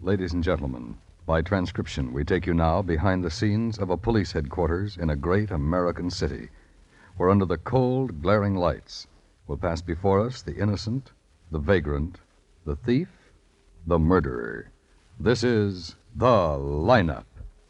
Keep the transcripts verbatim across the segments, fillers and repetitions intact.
Ladies and gentlemen, by transcription, we take you now behind the scenes of a police headquarters in a great American city, where under the cold, glaring lights will pass before us the innocent, the vagrant, the thief, the murderer. This is The Lineup.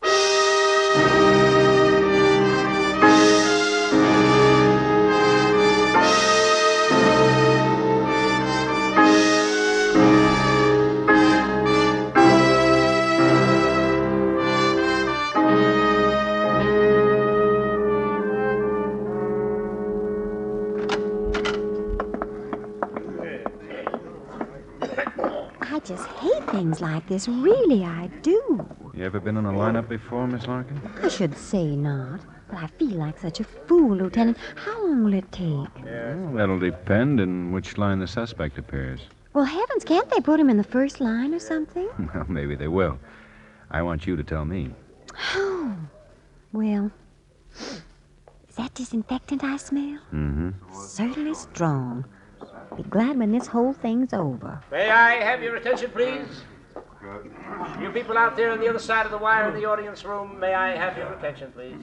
I just hate things like this. Really, I do. You ever been in a lineup before, Miss Larkin? I should say not. But I feel like such a fool, Lieutenant. How long will it take? Well, that'll depend in which line the suspect appears. Well, heavens, can't they put him in the first line or something? Well, maybe they will. I want you to tell me. Oh, well, is that disinfectant I smell? Mm-hmm. Certainly strong. Be glad when this whole thing's over. May I have your attention, please? You people out there on the other side of the wire in the audience room, may I have your attention, please?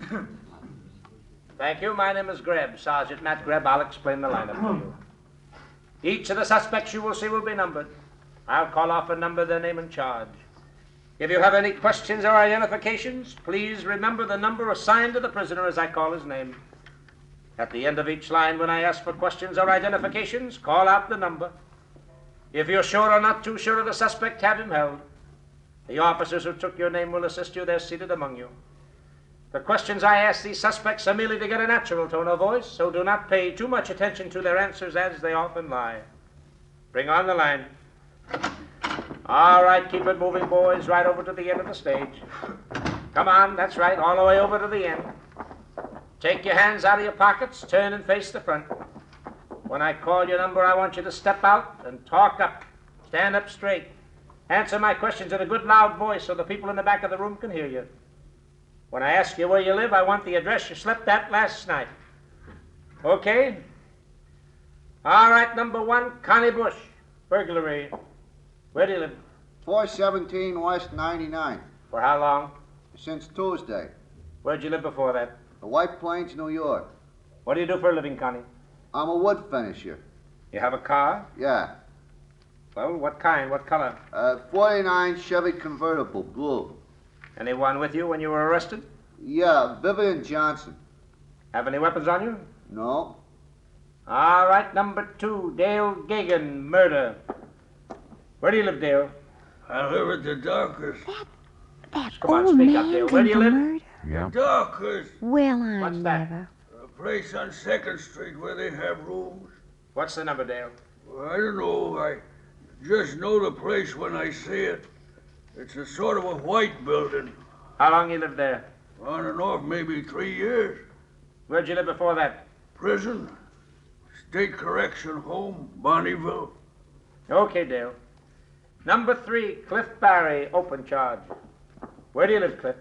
Thank you. My name is Greb, Sergeant Matt Greb. I'll explain the lineup to you. Each of the suspects you will see will be numbered. I'll call off a number, their name and charge. If you have any questions or identifications, please remember the number assigned to the prisoner as I call his name. At the end of each line, when I ask for questions or identifications, call out the number. If you're sure or not too sure of the suspect, have him held. The officers who took your name will assist you. They're seated among you. The questions I ask these suspects are merely to get a natural tone of voice, so do not pay too much attention to their answers as they often lie. Bring on the line. All right, keep it moving, boys, right over to the end of the stage. Come on, that's right, all the way over to the end. Take your hands out of your pockets, turn and face the front. When I call your number, I want you to step out and talk up. Stand up straight. Answer my questions in a good loud voice so the people in the back of the room can hear you. When I ask you where you live, I want the address you slept at last night. Okay? All right, number one, Connie Bush. Burglary. Where do you live? four seventeen West ninety-nine. For how long? Since Tuesday. Where'd you live before that? The White Plains, New York. What do you do for a living, Connie? I'm a wood finisher. You have a car? Yeah. Well, what kind? What color? Uh, forty-nine Chevy convertible, blue. Anyone with you when you were arrested? Yeah, Vivian Johnson. Have any weapons on you? No. All right, number two, Dale Gagan, murder. Where do you live, Dale? I live at the Dockers. That, that Come on, old speak man up, Dale. Where do you for live? murder? Yeah. Dockers. Well, I What's that? never. A place on second Street where they have rooms. What's the number, Dale? Well, I don't know. I just know the place when I see it. It's a sort of a white building. How long you lived there? On and off, maybe three years. Where'd you live before that? Prison. State Correction Home, Bonneville. Okay, Dale. Number three, Cliff Barry, open charge. Where do you live, Cliff?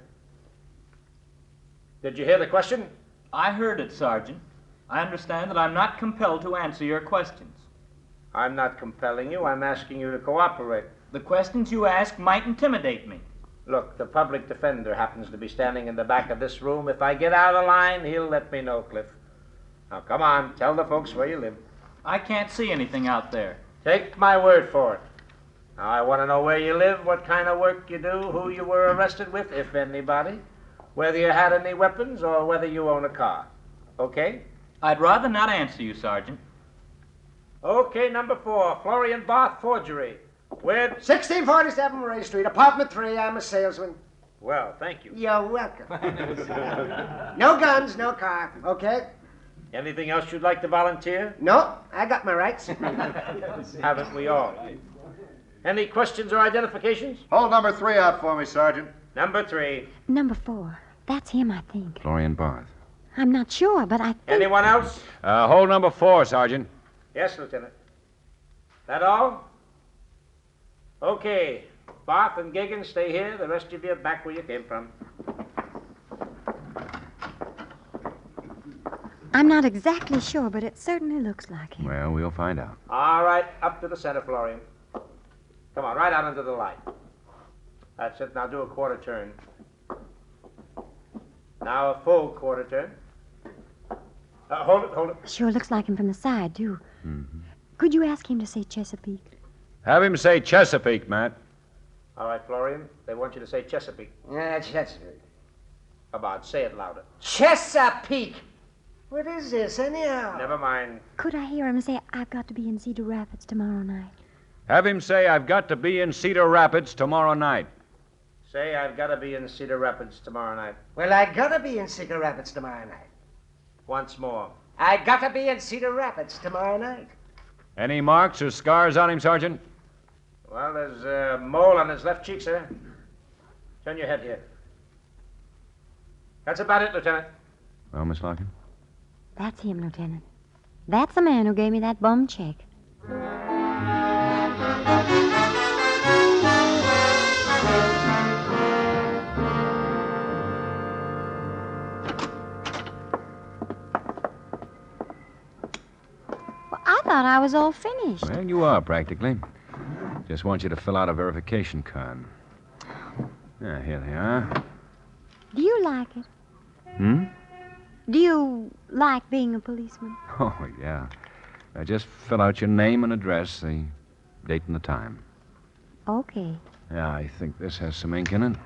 Did you hear the question? I heard it, Sergeant. I understand that I'm not compelled to answer your questions. I'm not compelling you. I'm asking you to cooperate. The questions you ask might intimidate me. Look, the public defender happens to be standing in the back of this room. If I get out of line, he'll let me know, Cliff. Now, come on. Tell the folks where you live. I can't see anything out there. Take my word for it. Now, I want to know where you live, what kind of work you do, who you were arrested with, if anybody, whether you had any weapons, or whether you own a car. Okay? I'd rather not answer you, Sergeant. Okay, number four, Florian Barth, forgery. Where... sixteen forty-seven Ray Street, apartment three. I'm a salesman. Well, thank you. You're welcome. No guns, no car. Okay? Anything else you'd like to volunteer? No, I got my rights. Haven't we all? Any questions or identifications? Hold number three out for me, Sergeant. Number three. Number four. That's him, I think. Florian Barth. I'm not sure, but I think... Anyone else? Uh, hold number four, Sergeant. Yes, Lieutenant. That all? Okay. Barth and Gagan, stay here. The rest of you back where you came from. I'm not exactly sure, but it certainly looks like him. Well, we'll find out. All right, up to the center, Florian. Come on, right out into the light. That's it. Now do a quarter turn. Now a full quarter turn. Uh, hold it, hold it. Sure looks like him from the side, too. Mm-hmm. Could you ask him to say Chesapeake? Have him say Chesapeake, Matt. All right, Florian. They want you to say Chesapeake. Yeah, Chesapeake. How about say it louder? Chesapeake! What is this, anyhow? Never mind. Could I hear him say, I've got to be in Cedar Rapids tomorrow night? Have him say, I've got to be in Cedar Rapids tomorrow night. Say I've got to be in Cedar Rapids tomorrow night. Well, I gotta be in Cedar Rapids tomorrow night. Once more. I gotta be in Cedar Rapids tomorrow night. Any marks or scars on him, Sergeant? Well, there's a mole on his left cheek, sir. Turn your head here. That's about it, Lieutenant. Well, Miss Larkin? That's him, Lieutenant. That's the man who gave me that bum check. Well, I thought I was all finished. Well, you are, practically. Just want you to fill out a verification card. Yeah, here they are. Do you like it? Hmm? Do you like being a policeman? Oh, yeah. Uh, just fill out your name and address, the date and the time. Okay. Yeah, I think this has some ink in it.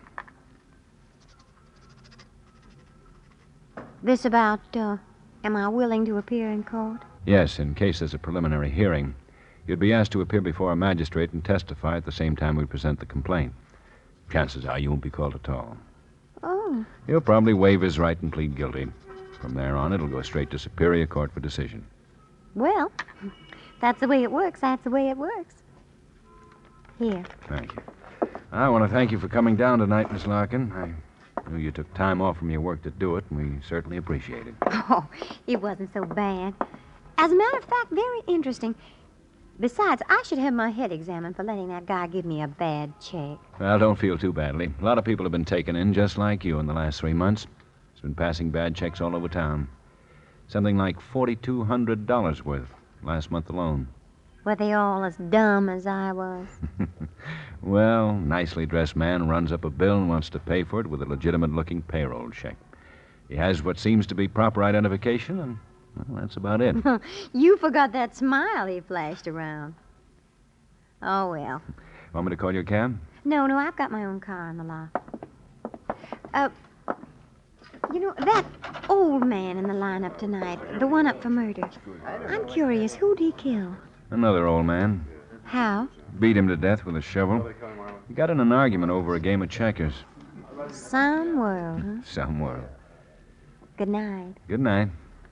This about, uh, am I willing to appear in court? Yes, in case there's a preliminary hearing, you'd be asked to appear before a magistrate and testify at the same time we present the complaint. Chances are you won't be called at all. Oh. He'll probably waive his right and plead guilty. From there on, it'll go straight to Superior Court for decision. Well, that's the way it works. That's the way it works. Here. Thank you. I want to thank you for coming down tonight, Miss Larkin. I knew you took time off from your work to do it, and we certainly appreciate it. Oh, it wasn't so bad. As a matter of fact, very interesting. Besides, I should have my head examined for letting that guy give me a bad check. Well, don't feel too badly. A lot of people have been taken in just like you in the last three months. It's been passing bad checks all over town. Something like forty-two hundred dollars worth last month alone. Were they all as dumb as I was? Well, nicely dressed man runs up a bill and wants to pay for it with a legitimate-looking payroll check. He has what seems to be proper identification, and well, that's about it. You forgot that smile he flashed around. Oh, well. Want me to call your cab? No, no, I've got my own car in the lot. Uh, you know, that old man in the lineup tonight, the one up for murder, I'm curious, who'd he kill? Another old man. How? Beat him to death with a shovel. He got in an argument over a game of checkers. Some world, huh? Some world. Good night. Good night.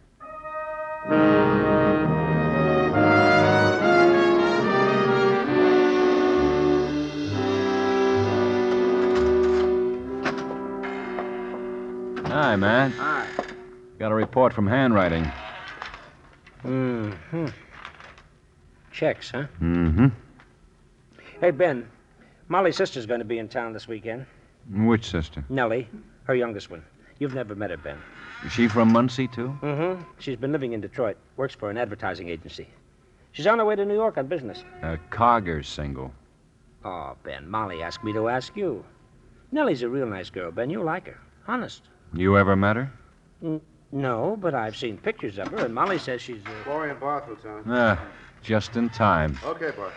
Hi, Matt. Hi. Got a report from handwriting. Mm-hmm. Checks, huh? Mm-hmm. Hey, Ben, Molly's sister's going to be in town this weekend. Which sister? Nellie, her youngest one. You've never met her, Ben. Is she from Muncie, too? Mm-hmm. She's been living in Detroit. Works for an advertising agency. She's on her way to New York on business. A Cogger single. Oh, Ben, Molly asked me to ask you. Nellie's a real nice girl, Ben. You'll like her. Honest. You ever met her? Mm, no, but I've seen pictures of her, and Molly says she's... Uh... Florian Barth, Lieutenant. Ah, just in time. Okay, Barth.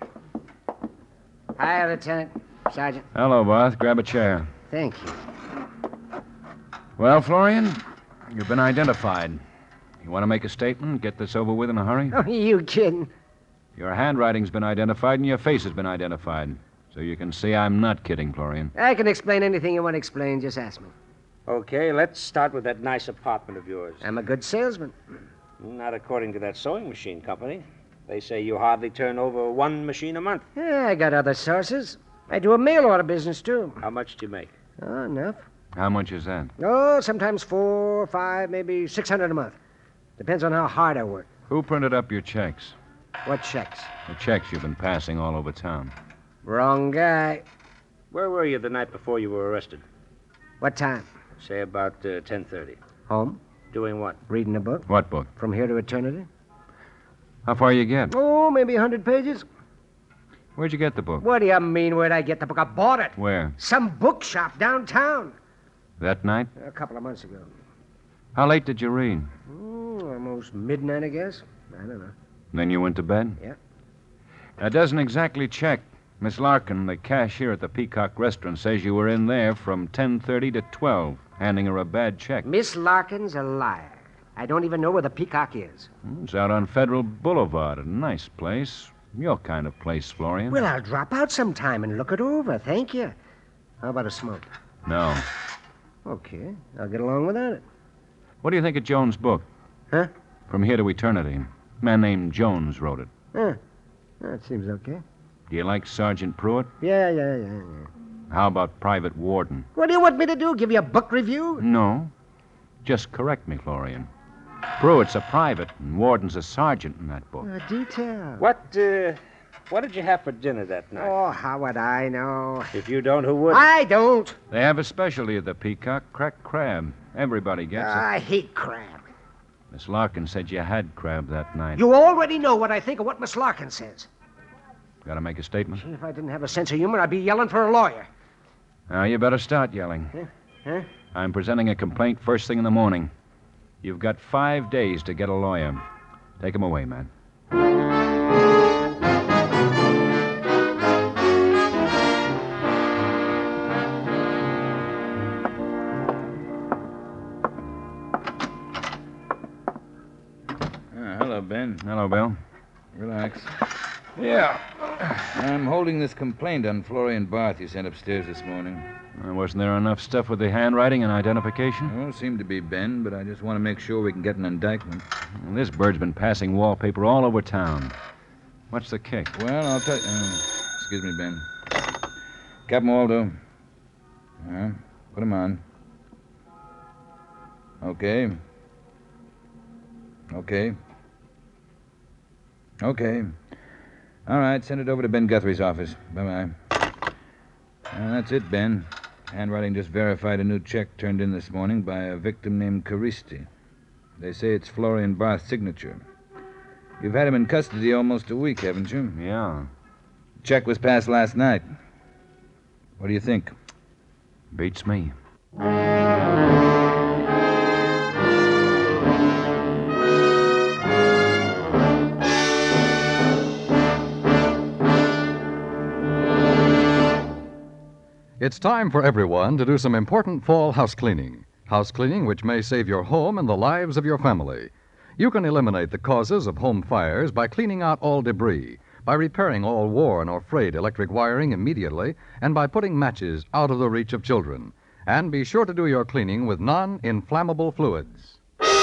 Hi, Lieutenant. Sergeant. Hello, Barth. Grab a chair. Thank you. Well, Florian, you've been identified. You want to make a statement, get this over with in a hurry? Oh, you kidding? Your handwriting's been identified and your face has been identified. So you can see I'm not kidding, Florian. I can explain anything you want to explain. Just ask me. Okay, let's start with that nice apartment of yours. I'm a good salesman. Not according to that sewing machine company. They say you hardly turn over one machine a month. Yeah, I got other sources. I do a mail order business, too. How much do you make? Oh, enough. How much is that? Oh, sometimes four, five, maybe six hundred a month. Depends on how hard I work. Who printed up your checks? What checks? The checks you've been passing all over town. Wrong guy. Where were you the night before you were arrested? What time? Say about uh, ten thirty. Home. Doing what? Reading a book. What book? From Here to Eternity. How far you get? Oh, maybe a hundred pages. Where'd you get the book? What do you mean, where'd I get the book? I bought it. Where? Some bookshop downtown. That night? A couple of months ago. How late did you read? Mm, almost midnight, I guess. I don't know. Then you went to bed? Yeah. That doesn't exactly check. Miss Larkin, the cashier at the Peacock restaurant, says you were in there from ten thirty to twelve, handing her a bad check. Miss Larkin's a liar. I don't even know where the Peacock is. It's out on Federal Boulevard, a nice place. Your kind of place, Florian. Well, I'll drop out sometime and look it over. Thank you. How about a smoke? No. Okay, I'll get along without it. What do you think of Jones' book? Huh? From Here to Eternity. A man named Jones wrote it. Huh. That seems okay. Do you like Sergeant Pruitt? Yeah, yeah, yeah, yeah. How about Private Warden? What do you want me to do? Give you a book review? No. Just correct me, Florian. Pruitt's a private, and Warden's a sergeant in that book. Uh, detail. What, uh, what did you have for dinner that night? Oh, how would I know? If you don't, who would? I don't. They have a specialty at the Peacock, cracked crab. Everybody gets it. I hate crab. Miss Larkin said you had crab that night. You already know what I think of what Miss Larkin says. Got to make a statement? Gee, if I didn't have a sense of humor, I'd be yelling for a lawyer. Now, you better start yelling. Huh? Huh? I'm presenting a complaint first thing in the morning. You've got five days to get a lawyer. Take him away, man. Ah, hello, Ben. Hello, Bill. Relax. Yeah. I'm holding this complaint on Florian Barth you sent upstairs this morning. Uh, wasn't there enough stuff with the handwriting and identification? Oh, seemed to be, Ben, but I just want to make sure we can get an indictment. Well, this bird's been passing wallpaper all over town. What's the kick? Well, I'll tell you. Uh, excuse me, Ben. Captain Waldo. Uh, put him on. Okay. Okay. Okay. All right, send it over to Ben Guthrie's office. Bye-bye. Well, that's it, Ben. Handwriting just verified a new check turned in this morning by a victim named Caristi. They say it's Florian Barth's signature. You've had him in custody almost a week, haven't you? Yeah. Check was passed last night. What do you think? Beats me. It's time for everyone to do some important fall house cleaning. House cleaning which may save your home and the lives of your family. You can eliminate the causes of home fires by cleaning out all debris, by repairing all worn or frayed electric wiring immediately, and by putting matches out of the reach of children. And be sure to do your cleaning with non-inflammable fluids.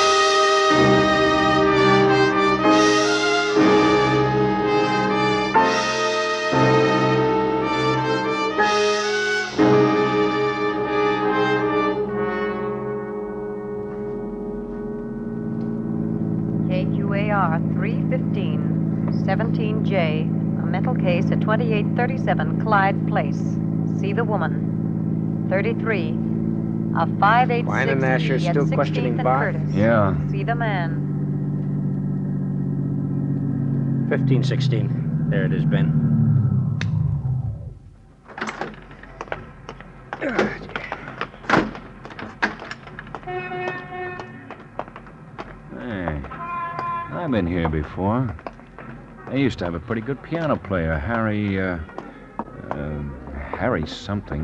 K Q A R three fifteen, seventeen J, a mental case at twenty-eight thirty-seven Clyde Place. See the woman. thirty-three, a five eight six Wine and Asher at still sixteenth questioning and Barth? Curtis. Yeah. See the man. fifteen sixteen. There it is, Ben. Hey, I've been here before. They used to have a pretty good piano player, Harry, uh, uh, Harry something.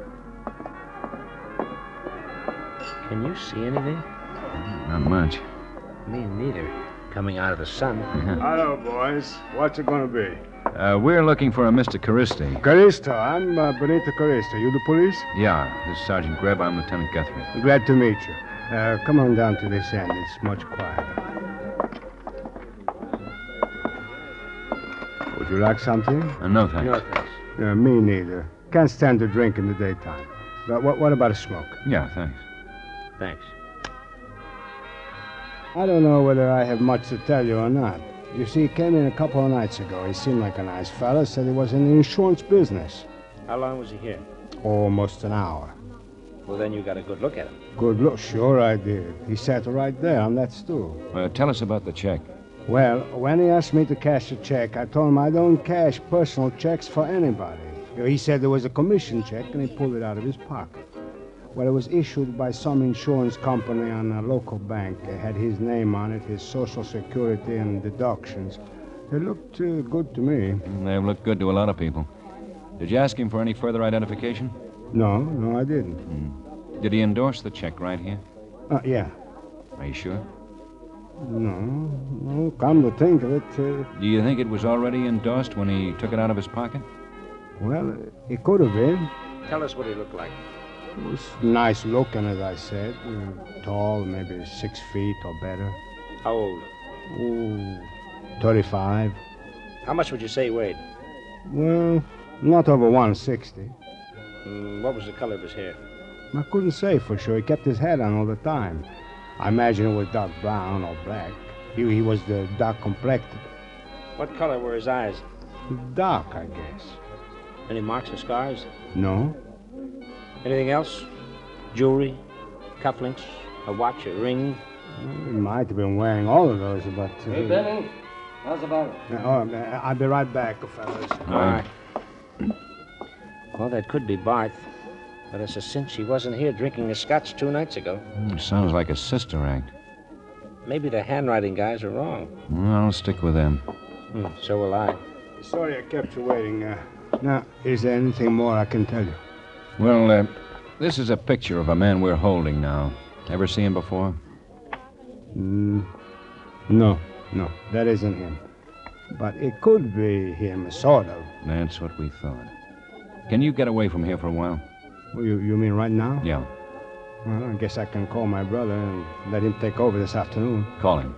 Can you see anything? Not much. Me neither. Coming out of the sun. Hello, boys. What's it going to be? Uh, we're looking for a Mister Caristi. Caristo. I'm uh, Benito Caristo. You the police? Yeah, this is Sergeant Greb. I'm Lieutenant Guthrie. Glad to meet you. Uh, come on down to this end. It's much quieter. Would you like something? Uh, no, thanks. No, thanks. Uh, me neither. Can't stand to drink in the daytime. But what, what about a smoke? Yeah, thanks. Thanks. I don't know whether I have much to tell you or not. You see, he came in a couple of nights ago. He seemed like a nice fella. Said he was in the insurance business. How long was he here? Almost an hour. Well, then you got a good look at him. Good look. Sure I did. He sat right there on that stool. Uh, tell us about the check. Well, when he asked me to cash a check, I told him I don't cash personal checks for anybody. He said there was a commission check, and he pulled it out of his pocket. Well, it was issued by some insurance company on a local bank. It had his name on it, his social security, and deductions. It looked uh, good to me. They've looked good to a lot of people. Did you ask him for any further identification? No, no, I didn't. Hmm. Did he endorse the check right here? Uh, yeah. Are you sure? No, no, come to think of it... Uh, Do you think it was already endorsed when he took it out of his pocket? Well, it could have been. Tell us what he looked like. It was nice looking, as I said. Uh, tall, maybe six feet or better. How old? Oh, thirty-five. How much would you say he weighed? Well, not over one sixty. Mm, what was the color of his hair? I couldn't say for sure. He kept his hat on all the time. I imagine it was dark brown or black. He, he was the dark complected. What color were his eyes? Dark, I guess. Any marks or scars? No. Anything else? Jewelry? Cufflinks? A watch, a ring? Well, he might have been wearing all of those, but... Uh, Hey, Benny. How's about it? Uh, oh, uh, I'll be right back, fellas. All right. Well, that could be Barth. But it's a cinch he wasn't here drinking the scotch two nights ago. Hmm, sounds like a sister act. Maybe the handwriting guys are wrong. Well, I'll stick with them. Hmm, so will I. Sorry I kept you waiting. Uh, now, is there anything more I can tell you? Well, uh, this is a picture of a man we're holding now. Ever see him before? Mm, no, no, that isn't him. But it could be him, sort of. That's what we thought. Can you get away from here for a while? Well, you, you mean right now? Yeah. Well, I guess I can call my brother and let him take over this afternoon. Call him.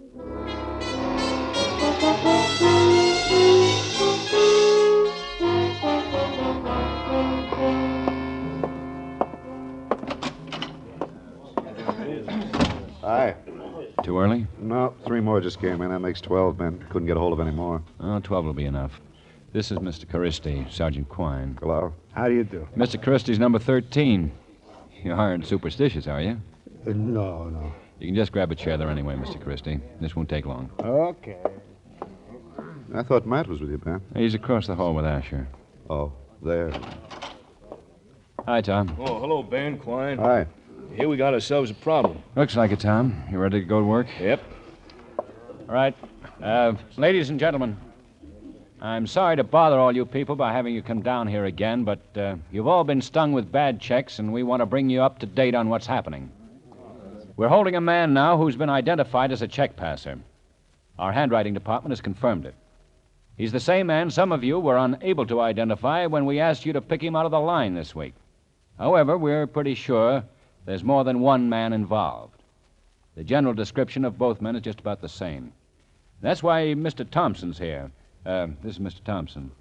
Hi. Too early? No, three more just came in. That makes twelve men. Couldn't get a hold of any more. Oh, twelve will be enough. This is Mister Caristi, Sergeant Quine. Hello. How do you do? Mister Caristi's number thirteen. You aren't superstitious, are you? Uh, no, no. You can just grab a chair there anyway, Mister Caristi. This won't take long. Okay. I thought Matt was with you, Ben. He's across the hall with Asher. Oh, there. Hi, Tom. Oh, hello, Ben, Quine. Hi. Here we got ourselves a problem. Looks like it, Tom. You ready to go to work? Yep. All right. Uh, ladies and gentlemen, I'm sorry to bother all you people by having you come down here again, but uh, you've all been stung with bad checks, and we want to bring you up to date on what's happening. We're holding a man now who's been identified as a check passer. Our handwriting department has confirmed it. He's the same man some of you were unable to identify when we asked you to pick him out of the line this week. However, we're pretty sure there's more than one man involved. The general description of both men is just about the same. That's why Mister Thompson's here. Uh, this is Mister Thompson.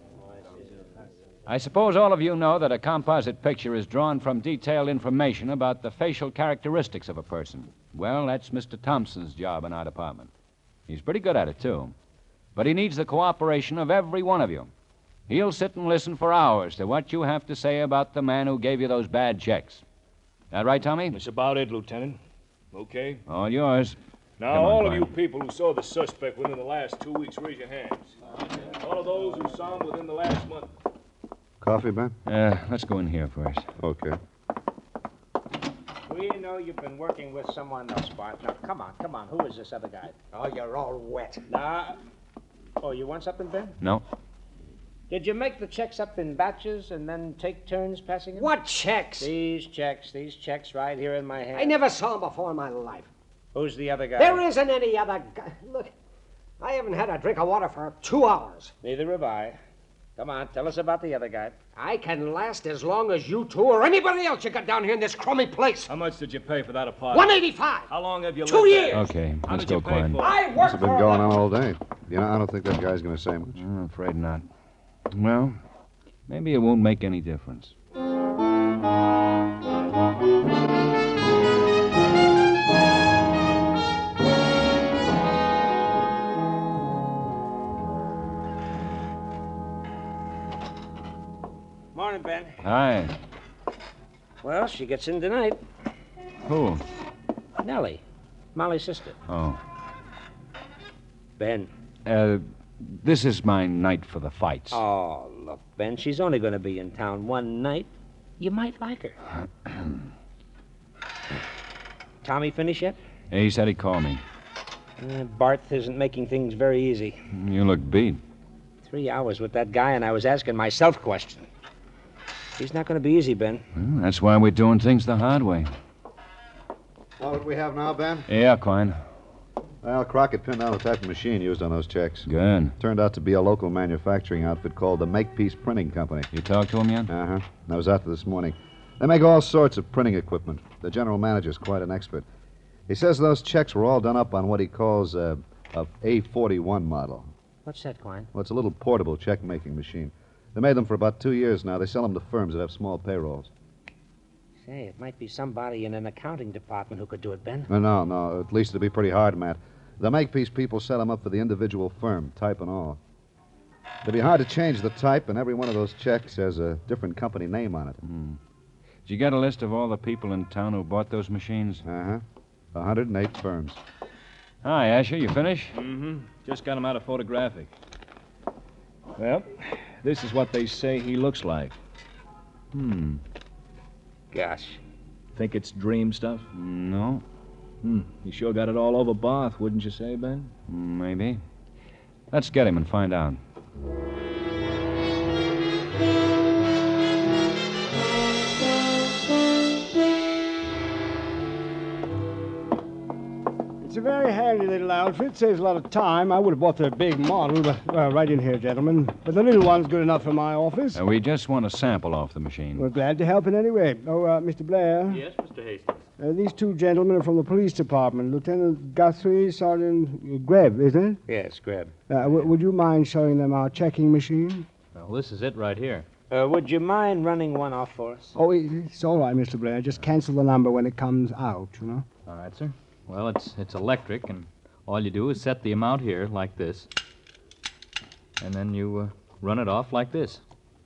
I suppose all of you know that a composite picture is drawn from detailed information about the facial characteristics of a person. Well, that's Mister Thompson's job in our department. He's pretty good at it, too. But he needs the cooperation of every one of you. He'll sit and listen for hours to what you have to say about the man who gave you those bad checks. That right, Tommy? That's about it, Lieutenant. Okay? All yours. Now, Come on, all of Quine. you people who saw the suspect within the last two weeks, raise your hands. All of those who saw him within the last month. Coffee, Ben? Uh, let's go in here first. Okay. We know you've been working with someone else, Bart. Now, come on, come on. Who is this other guy? Oh, you're all wet. Nah. Oh, you want something, Ben? No. Did you make the checks up in batches and then take turns passing them? What checks? These checks, these checks right here in my hand. I never saw him before in my life. Who's the other guy? There isn't any other guy. Look, I haven't had a drink of water for two hours. Neither have I. Come on, tell us about the other guy. I can last as long as you two or anybody else you got down here in this crummy place. How much did you pay for that apartment? one eighty-five. How long have you Two lived years. there? Okay, How let's did you go, pay Quine. for it? I This worked has been for going him. on all day. You know, I don't think that guy's going to say much. I'm afraid not. Well, maybe it won't make any difference. Morning, Ben. Hi. Well, she gets in tonight. Who? Nellie, Molly's sister. Oh. Ben. Uh, this is my night for the fights. Oh, look, Ben, she's only going to be in town one night. You might like her. Tommy finish yet? He said he'd call me. Uh, Barth isn't making things very easy. You look beat. Three hours with that guy, and I was asking myself questions. He's not going to be easy, Ben. Well, that's why we're doing things the hard way. Well, what do we have now, Ben? Yeah, Quine. Well, Crockett pinned down the type of machine used on those checks. Good. Turned out to be a local manufacturing outfit called the Makepeace Printing Company. You talked to him yet? Uh-huh. I was out there this morning. They make all sorts of printing equipment. The general manager's quite an expert. He says those checks were all done up on what he calls a, a A forty-one model. What's that, Quine? Well, it's a little portable check-making machine. They made them for about two years now. They sell them to firms that have small payrolls. Say, it might be somebody in an accounting department who could do it, Ben. No, no, no. At least it'd be pretty hard, Matt. The Makepeace people set them up for the individual firm, type and all. It'd be hard to change the type, and every one of those checks has a different company name on it. Hmm. Did you get a list of all the people in town who bought those machines? Uh-huh. one hundred eight firms. Hi, Asher. You finished? Mm-hmm. Just got him out of photographic. Well, this is what they say he looks like. Hmm. Gosh. Think it's dream stuff? No. Hmm. You sure got it all over Barth, wouldn't you say, Ben? Maybe. Let's get him and find out. It's a very handy little outfit. Saves a lot of time. I would have bought the big model, but, well, right in here, gentlemen. But the little one's good enough for my office. Uh, we just want a sample off the machine. We're glad to help in any way. Oh, uh, Mister Blair. Yes, Mister Hastings. Uh, these two gentlemen are from the police department. Lieutenant Guthrie, Sergeant Greb, isn't it? Yes, Greb. Uh, w- would you mind showing them our checking machine? Well, this is it right here. Uh, would you mind running one off for us? Oh, it- it's all right, Mister Blair. Just cancel the number when it comes out, you know? All right, sir. Well, it's it's electric, and all you do is set the amount here like this, and then you uh, run it off like this.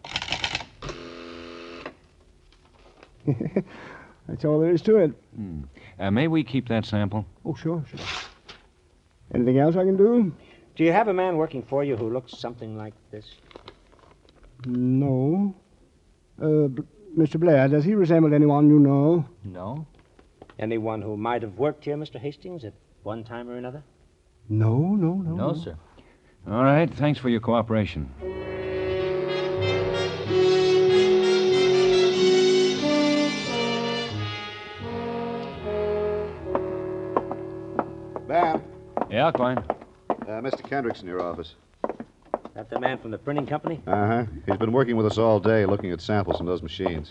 That's all there is to it. Hmm. Uh, may we keep that sample? Oh, sure, sure. Anything else I can do? Do you have a man working for you who looks something like this? No. Uh, B- Mister Blair, does he resemble anyone you know? No. Anyone who might have worked here, Mister Hastings, at one time or another? No, no, no. No, sir. All right. Thanks for your cooperation. Ben. Yeah, Quine. Uh, Mister Kendrick's in your office. That the man from the printing company? Uh-huh. He's been working with us all day looking at samples from those machines.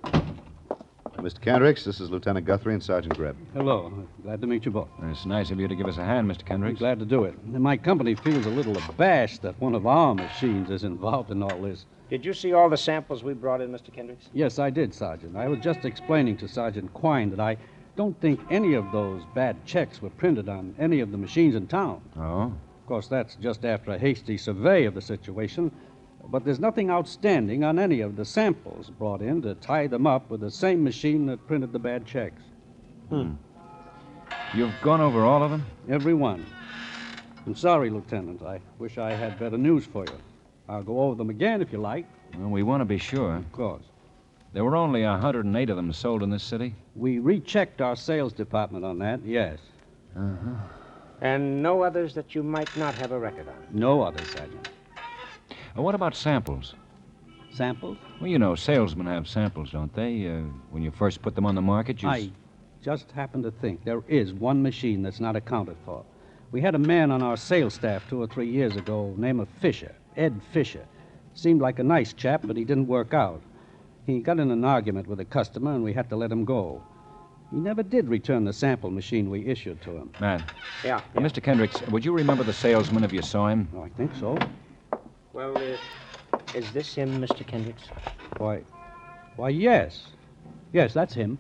Uh, Mister Kendricks, this is Lieutenant Guthrie and Sergeant Greb. Hello. Glad to meet you both. It's nice of you to give us a hand, Mister Kendricks. Glad to do it. And my company feels a little abashed that one of our machines is involved in all this. Did you see all the samples we brought in, Mister Kendricks? Yes, I did, Sergeant. I was just explaining to Sergeant Quine that I don't think any of those bad checks were printed on any of the machines in town. Oh? Of course, that's just after a hasty survey of the situation. But there's nothing outstanding on any of the samples brought in to tie them up with the same machine that printed the bad checks. Hmm. You've gone over all of them? Every one. I'm sorry, Lieutenant. I wish I had better news for you. I'll go over them again if you like. Well, we want to be sure. Of course. There were only one hundred eight of them sold in this city? We rechecked our sales department on that, yes. Uh-huh. And no others that you might not have a record on? No others, Sergeant. Uh, what about samples? Samples? Well, you know, salesmen have samples, don't they? Uh, when you first put them on the market, you... I just happen to think there is one machine that's not accounted for. We had a man on our sales staff two or three years ago named of Fisher, Ed Fisher. Seemed like a nice chap, but he didn't work out. He got in an argument with a customer, and we had to let him go. He never did return the sample machine we issued to him. Man. Yeah. Uh, Mister Kendricks, would you remember the salesman if you saw him? Oh, I think so. Well, uh, is this him, Mister Kendricks? Why, why, yes. Yes, that's him.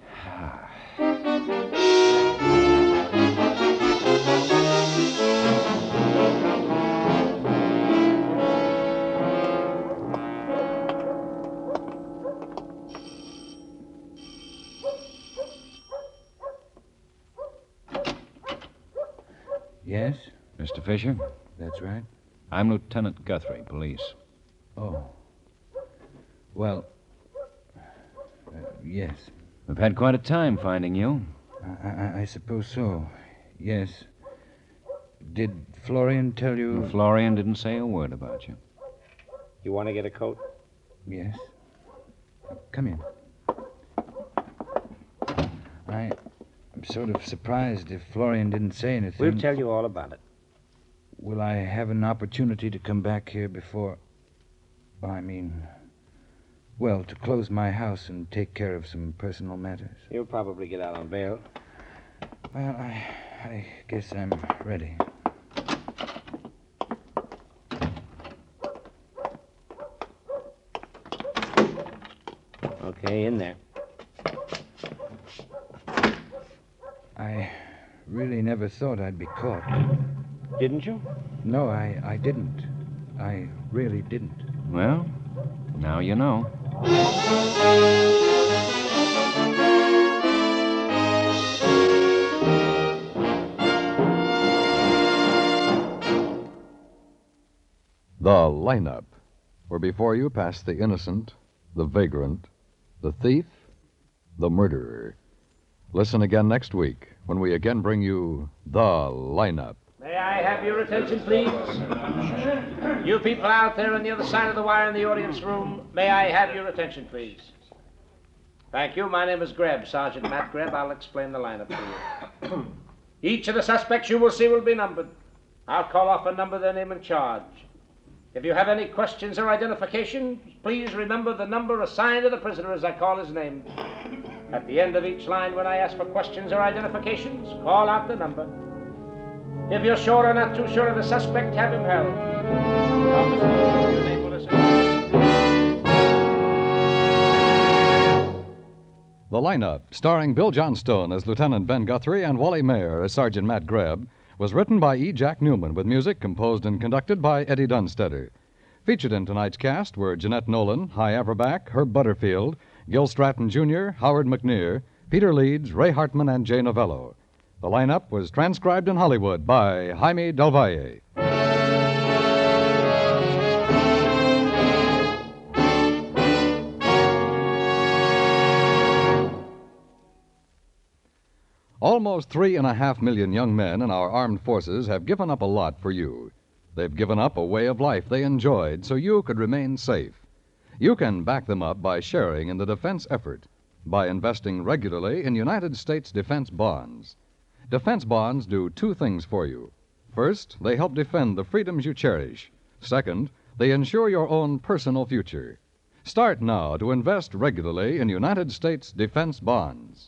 Yes? Mister Fisher? That's right. I'm Lieutenant Guthrie, police. Oh. Well, uh, yes. We've had quite a time finding you. I, I, I suppose so. Yes. Did Florian tell you? Florian didn't say a word about you. You want to get a coat? Yes. Come in. I, I'm sort of surprised if Florian didn't say anything. We'll tell you all about it. Will I have an opportunity to come back here before... I mean... Well, to close my house and take care of some personal matters? You'll probably get out on bail. Well, I, I guess I'm ready. Okay, in there. I really never thought I'd be caught. Didn't you? No, I, I didn't. I really didn't. Well, now you know. The lineup, where before you pass the innocent, the vagrant, the thief, the murderer. Listen again next week when we again bring you The Lineup. May I have your attention, please? You people out there on the other side of the wire in the audience room, may I have your attention, please? Thank you. My name is Greb, Sergeant Matt Greb. I'll explain the lineup to you. Each of the suspects you will see will be numbered. I'll call off a number, their name, and charge. If you have any questions or identification, please remember the number assigned to the prisoner as I call his name. At the end of each line, when I ask for questions or identifications, call out the number. If you're sure or not too sure of the suspect, have him held. The officer, your name will listen. The Lineup, starring Bill Johnstone as Lieutenant Ben Guthrie and Wally Mayer as Sergeant Matt Greb, was written by E. Jack Newman with music composed and conducted by Eddie Dunstetter. Featured in tonight's cast were Jeanette Nolan, Hy Averback, Herb Butterfield, Gil Stratton Junior, Howard McNear, Peter Leeds, Ray Hartman, and Jay Novello. The Lineup was transcribed in Hollywood by Jaime Del Valle. Almost three and a half million young men in our armed forces have given up a lot for you. They've given up a way of life they enjoyed so you could remain safe. You can back them up by sharing in the defense effort, by investing regularly in United States defense bonds. Defense bonds do two things for you. First, they help defend the freedoms you cherish. Second, they ensure your own personal future. Start now to invest regularly in United States defense bonds.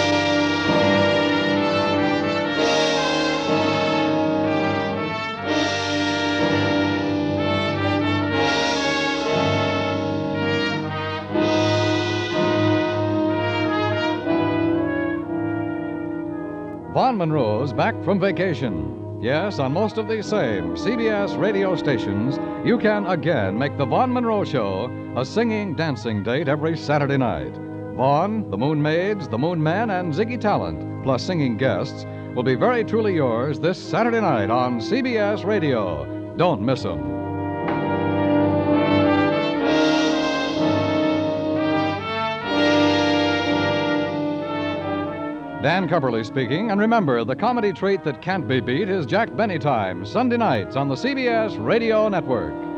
Vaughn Monroe's back from vacation. Yes, on most of these same C B S radio stations, you can again make the Vaughn Monroe Show a singing, dancing date every Saturday night. Vaughn, the Moon Maids, the Moon Men, and Ziggy Talent, plus singing guests, will be very truly yours this Saturday night on C B S Radio. Don't miss them. Dan Cumberly speaking, and remember, the comedy treat that can't be beat is Jack Benny Time, Sunday nights on the C B S Radio Network.